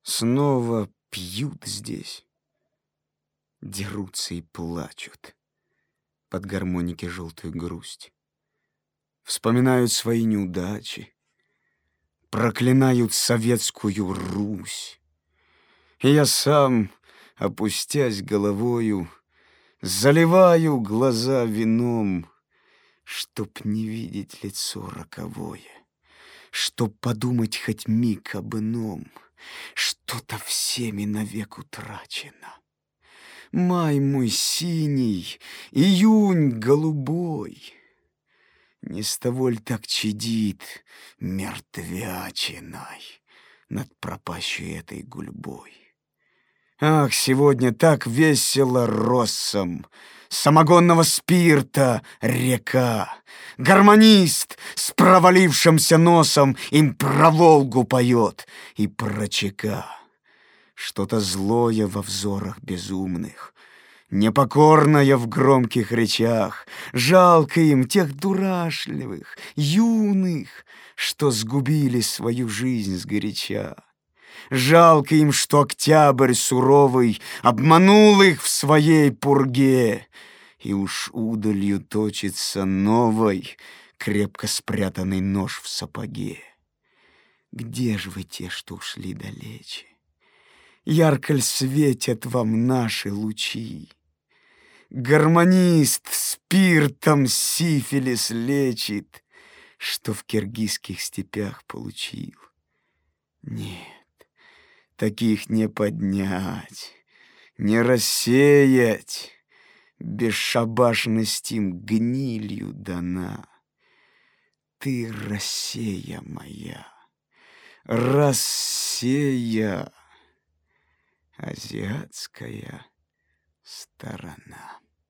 Снова пьют здесь, дерутся и плачут под гармоники желтую грусть. Вспоминают свои неудачи, проклинают советскую Русь. И я сам, опустясь головою, заливаю глаза вином, чтоб не видеть лицо роковое, чтоб подумать хоть миг об ином. Что-то всеми навек утрачено. Май мой синий, июнь голубой. Не с того ль так чадит мертвячиной над пропащей этой гульбой? Ах, сегодня так весело россом, самогонного спирта река. Гармонист с провалившимся носом им про Волгу поет и про ЧК. Что-то злое во взорах безумных, непокорное в громких речах. Жалко им тех дурашливых, юных, что сгубили свою жизнь сгоряча. Жалко им, что октябрь суровый обманул их в своей пурге, и уж удалью точится новой, крепко спрятанный нож в сапоге. Где ж вы те, что ушли далече? Ярко ль светят вам наши лучи? Гармонист спиртом сифилис лечит, что в киргизских степях получил. Нет. Таких не поднять, не рассеять, бесшабашность им гнилью дана. Ты Россия моя, Россия, азиатская сторона.